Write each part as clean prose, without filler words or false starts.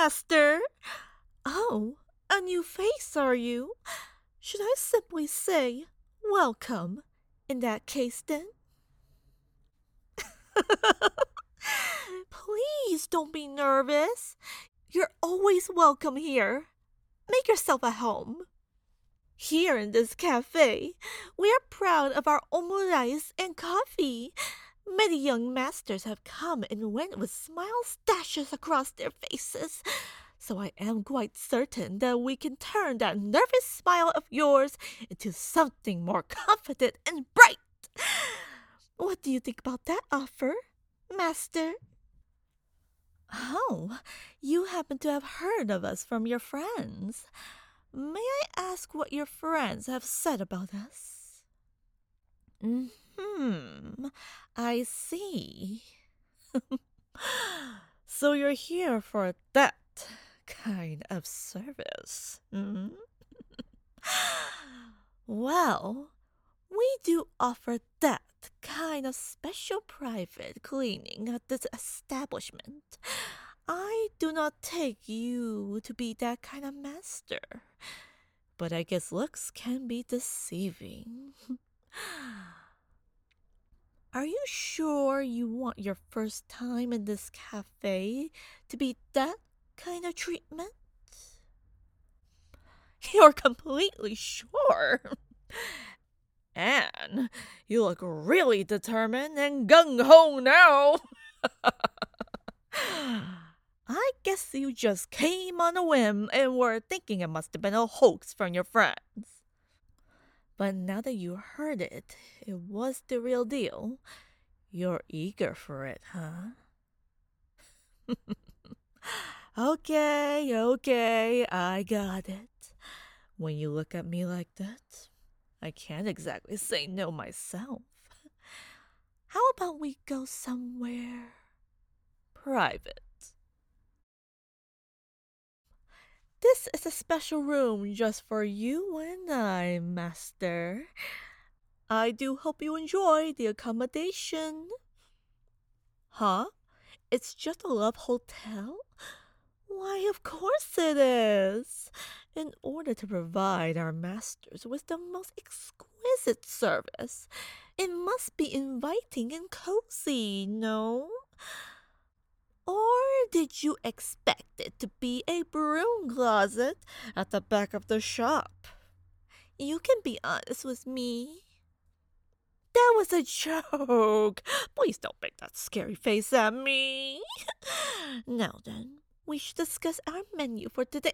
Master. Oh, a new face, are you? Should I simply say, welcome, in that case then? Please don't be nervous. You're always welcome here. Make yourself at home. Here in this cafe, we are proud of our omurice and coffee. Many young masters have come and went with smile stashes across their faces, so I am quite certain that we can turn that nervous smile of yours into something more confident and bright. What do you think about that offer, Master? Oh, you happen to have heard of us from your friends. May I ask what your friends have said about us? I see. So you're here for that kind of service. Well, we do offer that kind of special private cleaning at this establishment. I do not take you to be that kind of master, but I guess looks can be deceiving. Are you sure you want your first time in this cafe to be that kind of treatment? You're completely sure. Anne, you look really determined and gung-ho now. I guess you just came on a whim and were thinking it must have been a hoax from your friends. But now that you heard it, it was the real deal. You're eager for it, huh? Okay, I got it. When you look at me like that, I can't exactly say no myself. How about we go somewhere private? This is a special room just for you and I, Master. I do hope you enjoy the accommodation. Huh? It's just a love hotel? Why, of course it is. In order to provide our masters with the most exquisite service, it must be inviting and cozy, no? Or did you expect it to be a broom closet at the back of the shop? You can be honest with me. That was a joke. Please don't make that scary face at me. Now then, we should discuss our menu for today.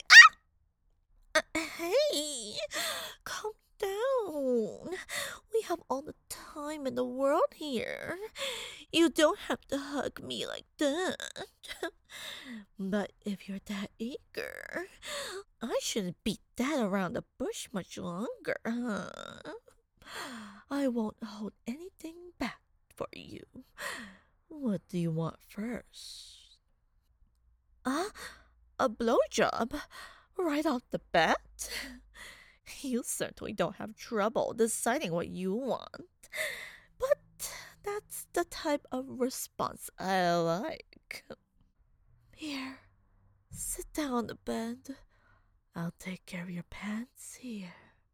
Hey, calm down. We have all the time in the world here. You don't have to hug me like that. But if you're that eager, I shouldn't beat that around the bush much longer, huh? I won't hold anything back for you. What do you want first? Ah, a blowjob? Right off the bat? You certainly don't have trouble deciding what you want. But that's the type of response I like. Here, sit down on the bed. I'll take care of your pants here.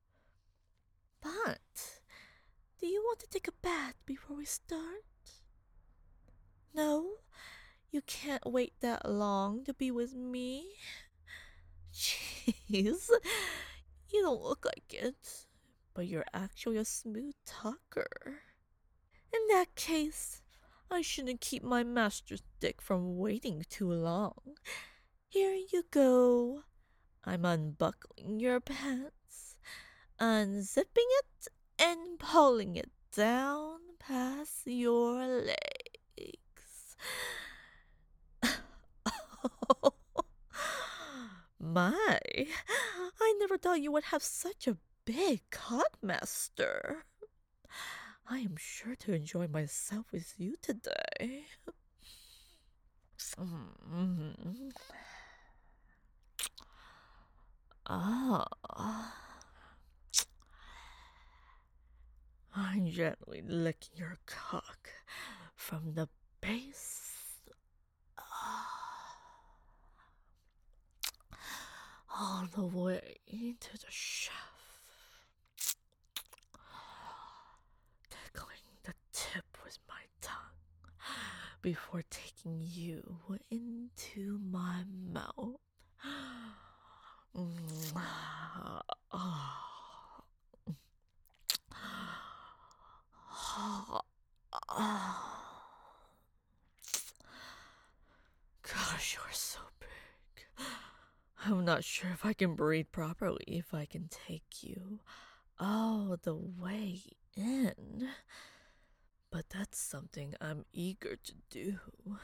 But, do you want to take a bath before we start? No? You can't wait that long to be with me? Jeez, you don't look like it, but you're actually a smooth talker. In that case, I shouldn't keep my master's dick from waiting too long. Here you go. I'm unbuckling your pants, unzipping it, and pulling it down past your legs. My, I never thought you would have such a big cock, Master. I am sure to enjoy myself with you today. Ah, I'm gently licking your cock from the base. all the way to the chef, tickling the tip with my tongue before taking you into my mouth. Gosh, you're so big. I'm not sure if I can breathe properly if I can take you all the way in. But that's something I'm eager to do.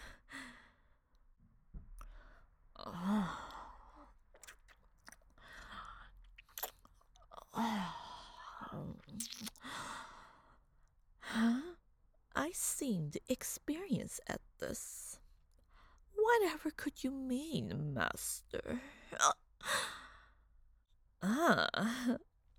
Huh? I seemed experienced at this. Whatever could you mean, master? Ah,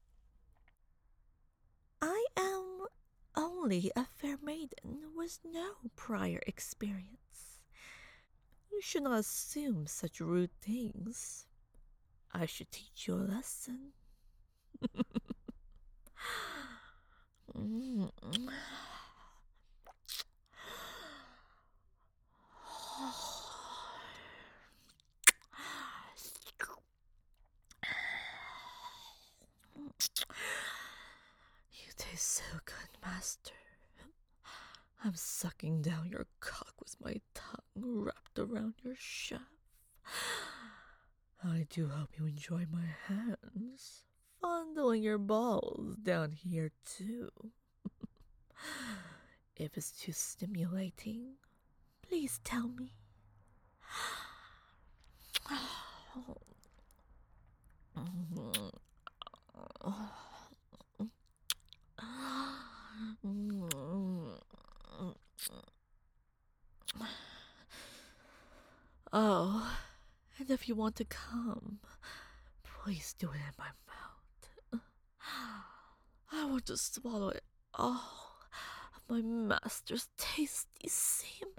I am only a fair maiden with no prior experience. You should not assume such rude things. I should teach you a lesson. Mm. You taste so good, master. I'm sucking down your cock with my tongue wrapped around your shaft. I do hope you enjoy my hands, fondling your balls down here too. If it's too stimulating, please tell me. Oh, and if you want to come, please do it in my mouth. I want to swallow it all of my master's tasty semen.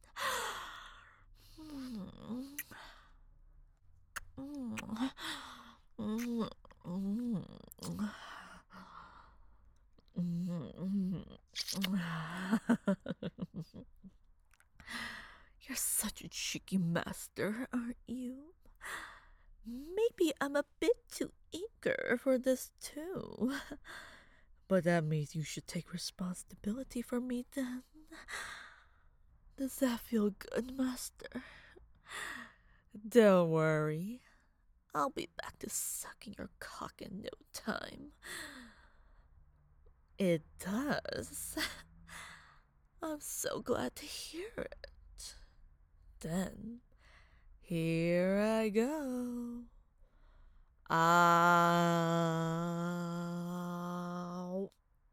You're such a cheeky master, aren't you? Maybe I'm a bit too eager for this too. But that means you should take responsibility for me then. Does that feel good, master? Don't worry. I'll be back to sucking your cock in no time. It does. I'm so glad to hear it. Then, here I go. Ow.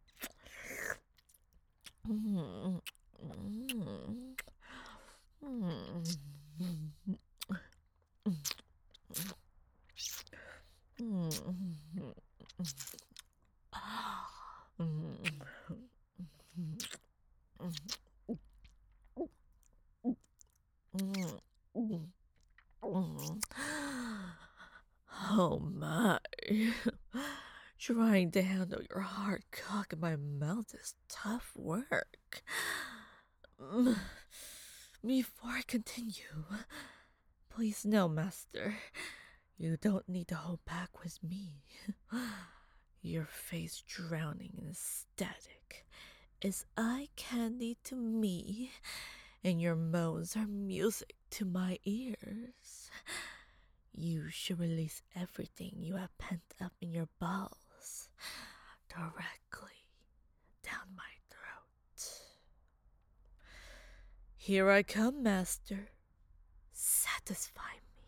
Oh my. Trying to handle your hard cock in my mouth is tough work. Before I continue, please know, master, you don't need to hold back with me. Your face drowning in ecstatic is eye candy to me, and your moans are music to my ears. You should release everything you have pent up in your balls directly down my throat. Here I come, master. Satisfy me.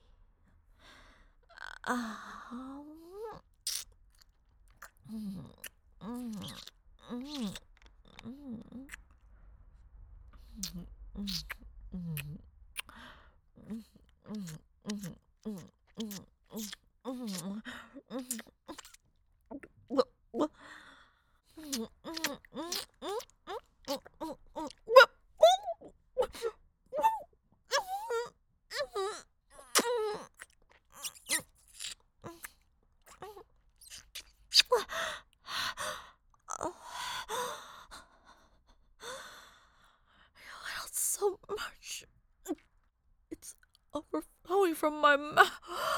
overflowing from my mouth.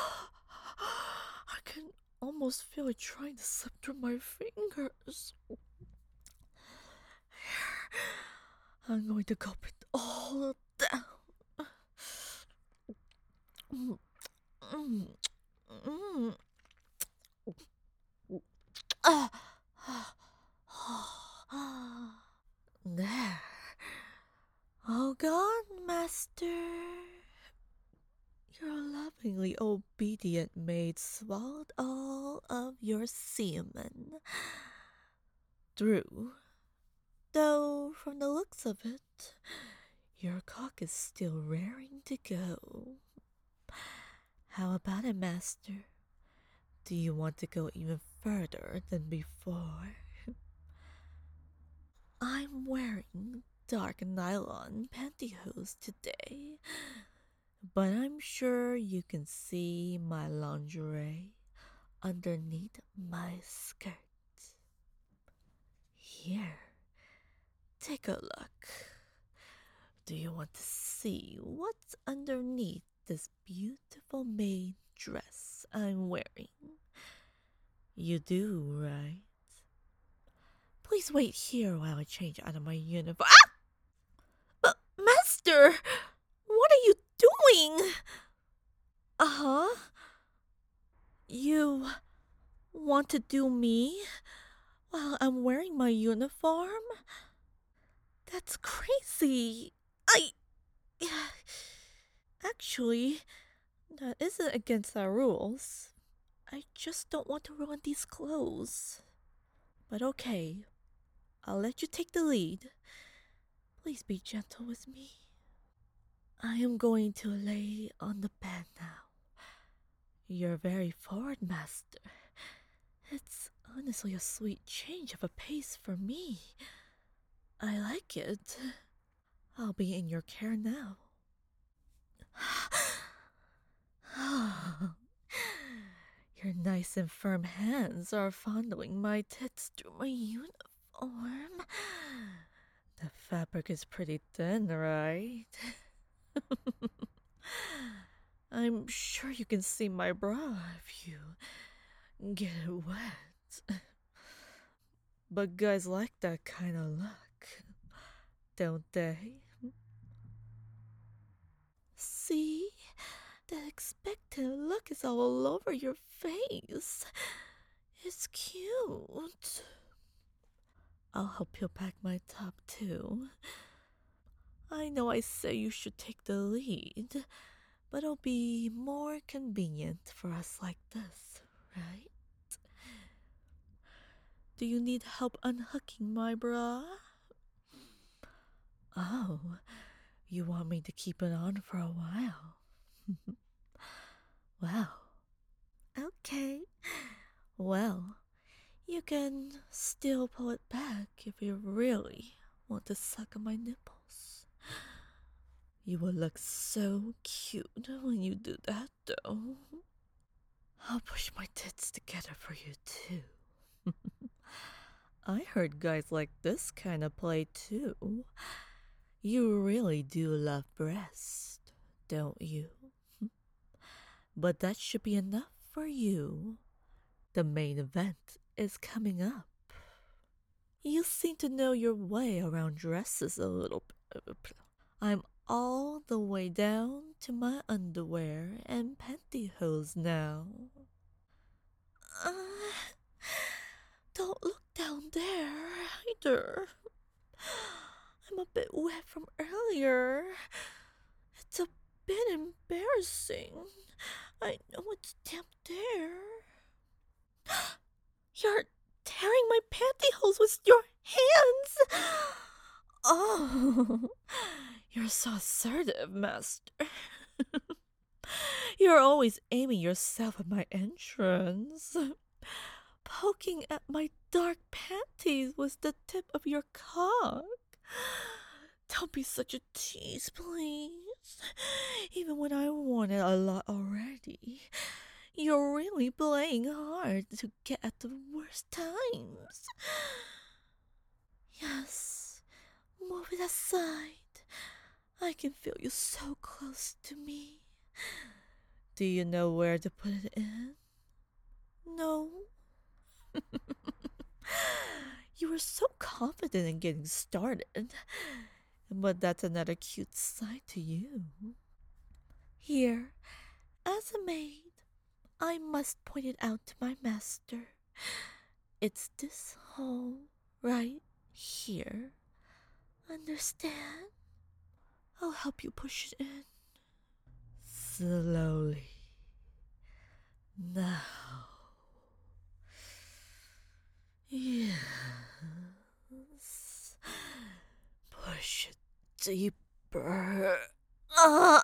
I can almost feel it trying to slip through my fingers. I'm going to gulp it all down. There. All gone, master. Your lovingly obedient maid swallowed all of your semen. Through. Though, from the looks of it, your cock is still raring to go. How about it, master? Do you want to go even further than before? I'm wearing dark nylon pantyhose today, but I'm sure you can see my lingerie underneath my skirt. Here, take a look. Do you want to see what's underneath this beautiful maid dress I'm wearing? You do, right? Please wait here while I change out of my uniform. Ah! But, master, what are you doing? Uh-huh. You want to do me while I'm wearing my uniform? That's crazy. Actually, that isn't against our rules. I just don't want to ruin these clothes. But okay, I'll let you take the lead. Please be gentle with me. I am going to lay on the bed now. You're very forward, master. It's honestly a sweet change of a pace for me. I like it. I'll be in your care now. Your nice and firm hands are fondling my tits through my uniform. The fabric is pretty thin, right? I'm sure you can see my bra if you get it wet. But guys like that kind of look, don't they? See? That expectant look is all over your face. It's cute. I'll help peel back my top too. I know I say you should take the lead, but it'll be more convenient for us like this, right? Do you need help unhooking my bra? Oh, you want me to keep it on for a while? Wow. Okay. Well, you can still pull it back if you really want to suck on my nipples. You will look so cute when you do that, though. I'll push my tits together for you, too. I heard guys like this kind of play, too. You really do love breast, don't you? But that should be enough for you. The main event is coming up. You seem to know your way around dresses a little bit. I'm all the way down to my underwear and pantyhose now. Uh, don't look down there either. I'm a bit wet from earlier. It's a bit embarrassing. I know it's damp there. You're tearing my pantyhose with your hands. Oh, you're so assertive, master. You're always aiming yourself at my entrance, poking at my dark panties with the tip of your cock. Don't be such a tease, please. Even when I want it a lot already, you're really playing hard to get at the worst times. Yes, move it aside. I can feel you so close to me. Do you know where to put it in? No. You were so confident in getting started. But that's another cute side to you. Here, as a maid, I must point it out to my master. It's this hole right here. Understand? I'll help you push it in. Slowly. Now. Yes. Push it deeper. Uh,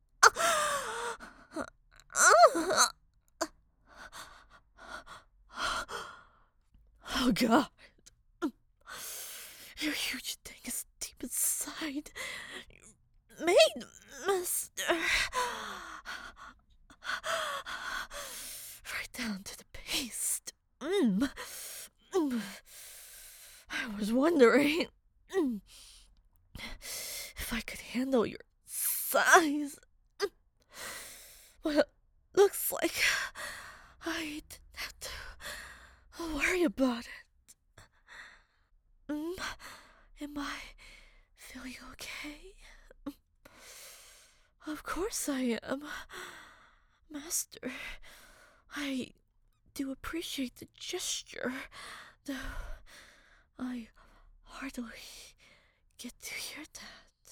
oh God. Your huge thing is deep inside. Maid, mister. Right down to the paste. I was wondering if I could handle your size. Well, it looks like I didn't have to worry about it. Am I feeling okay? Of course I am, Master. I do appreciate the gesture, though I hardly get to hear that.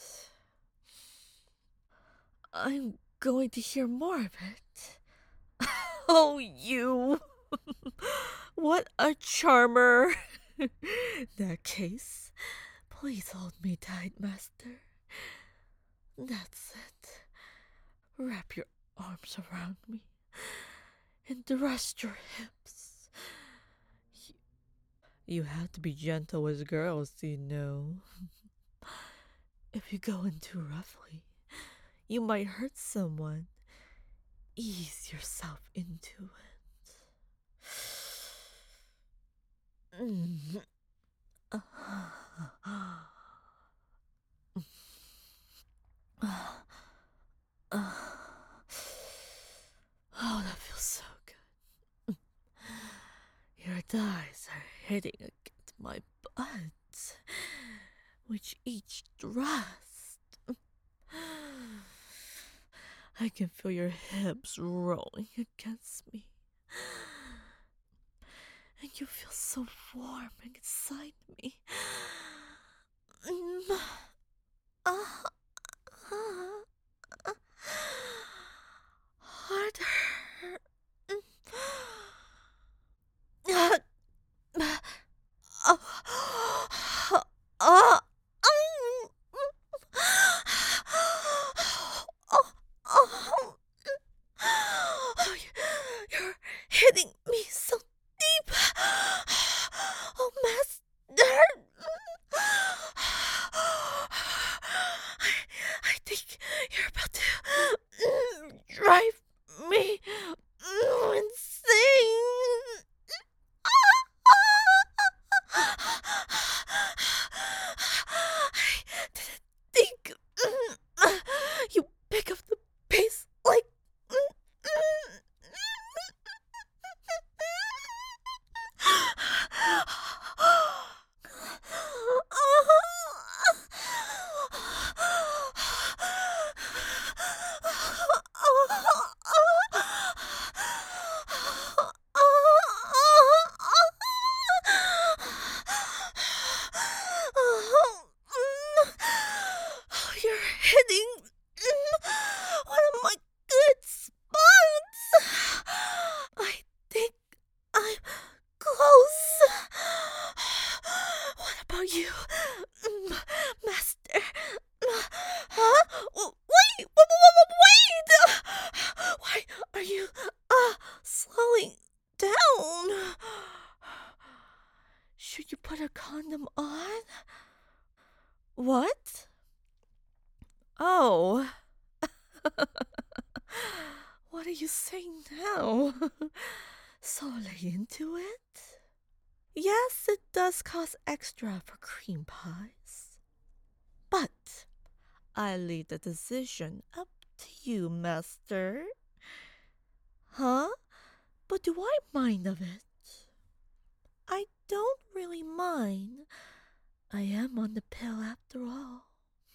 I'm going to hear more of it. Oh, you! What a charmer! In that case, please hold me tight, Master. That's it. Wrap your arms around me and thrust your hips. You have to be gentle with girls, you know. If you go in too roughly, you might hurt someone. Ease yourself into it. Oh, that feels so good. Your thighs are hitting against my butt, with each thrust. I can feel your hips rolling against me. And you feel so warm inside me. Harder. You're hitting me so deep. Oh, Master. I think you're about to drive me insane. I didn't think you pick up the pace like. You're hitting one of my good spots. I think I'm close. What about you, Master? Huh? Wait! Why are you slowing down? Should you put a condom on? What? Oh. What are you saying now? So late into it? Yes, it does cost extra for cream pies. But I leave the decision up to you, Master. Huh? But do I mind of it? I don't really mind. I am on the pill after all.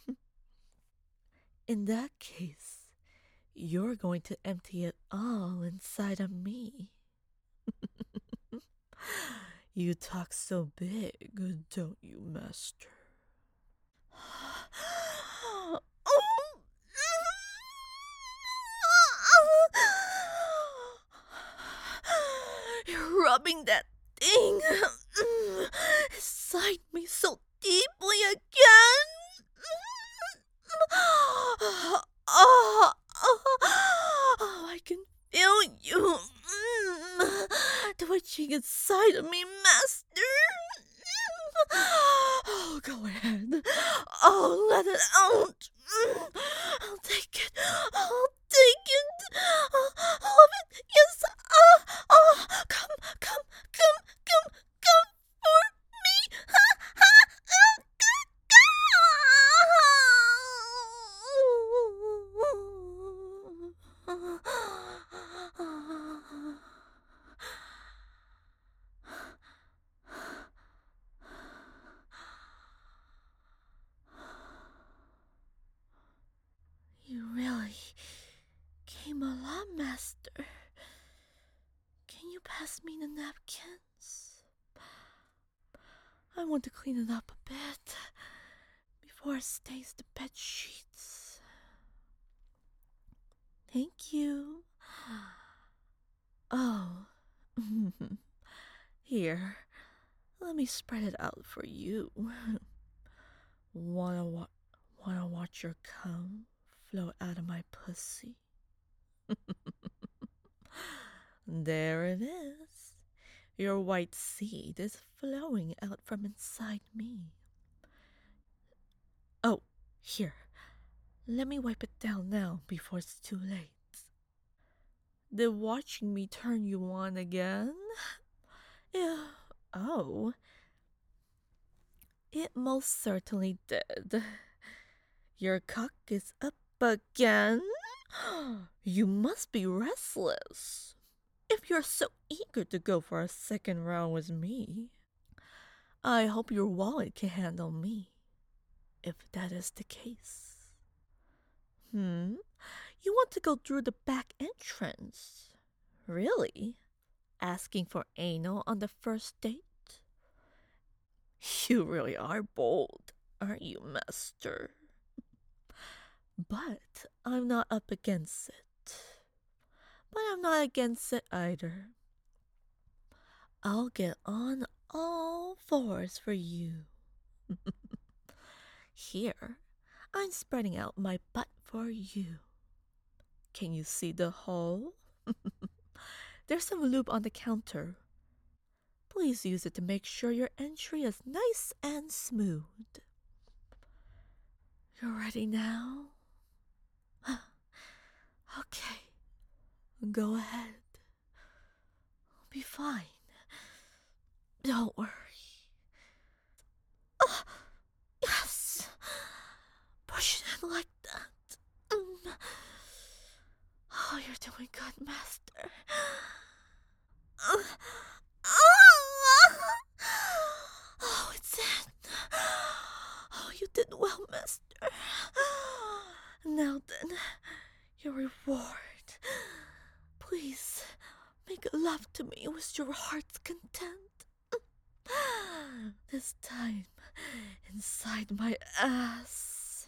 In that case, you're going to empty it all inside of me. You talk so big, don't you, Master? You're rubbing that thing inside me so deeply again. I can feel you twitching inside of me, Master. Oh, go ahead. Oh, let it out. I'll take it. I'll take it. All of it. Yes. Come, come, come, come, come for me. You really came a lot, Master. Can you pass me the napkins? I want to clean it up a bit before it stains the bed sheets. Thank you. Oh, here, let me spread it out for you. Wanna watch your cum flow out of my pussy? There it is. Your white seed is flowing out from inside me. Oh, here. Let me wipe it down now before it's too late. Did watching me turn you on again? Oh, it most certainly did. Your cock is up again? You must be restless. If you're so eager to go for a second round with me, I hope your wallet can handle me, if that is the case. You want to go through the back entrance? Really? Asking for anal on the first date? You really are bold, aren't you, Master? But I'm not up against it. But I'm not against it either. I'll get on all fours for you. Here, I'm spreading out my butt for you. Can you see the hole? There's some lube on the counter. Please use it to make sure your entry is nice and smooth. You're ready now? Okay, go ahead. I'll be fine. Don't worry. Yes. Push it in like that. Oh, you're doing good, Master. Oh, it's in. Oh, you did well, Master. Now then, your reward. Please, make love to me with your heart's content. This time, inside my ass.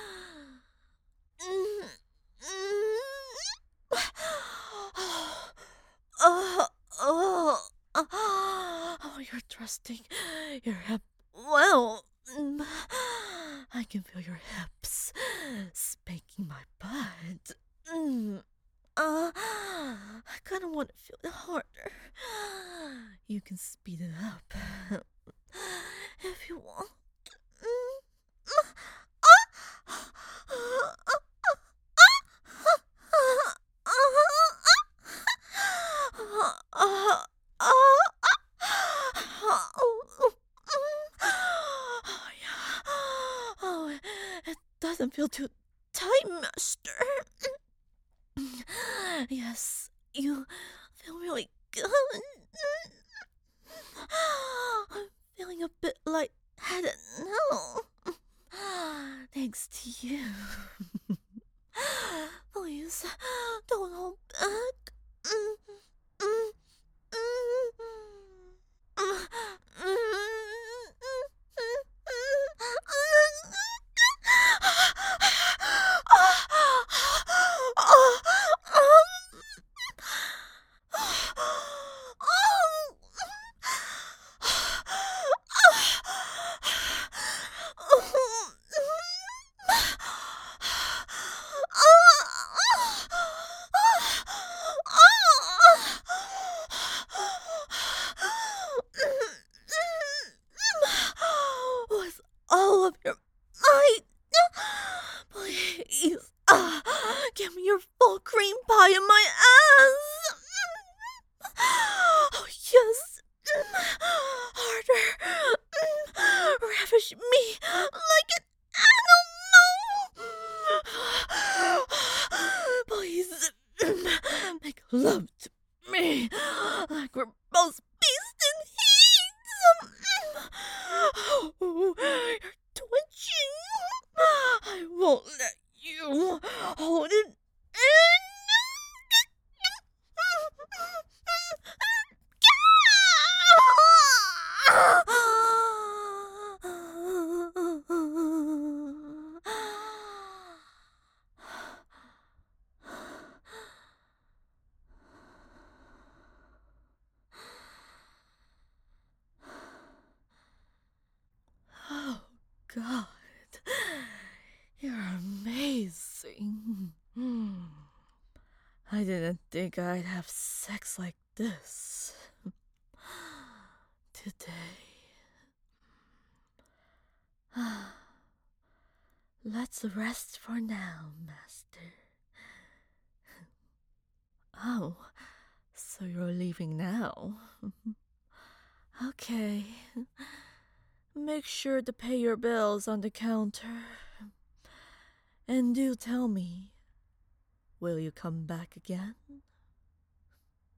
Oh, you're thrusting your hip. Well, I can feel your hips spanking my butt. I kind of want to feel it harder. You can speed it up if you want. Oh, it doesn't feel too tight, Master. Yes, You feel really good. I'm feeling a bit lightheaded now. Thanks to you. Please, don't hold back. With all of your might, please, give me your full cream pie in my ass. Oh, yes. Harder. Ravish me like an animal. Please, make love to me like we're both beasts in heat. Oh, you're twitching. I won't let you hold it in. Oh, God. You're amazing. I didn't think I'd have sex like this today. Let's rest for now, Master. Oh, so you're leaving now? Okay. Make sure to pay your bills on the counter. And do tell me, will you come back again?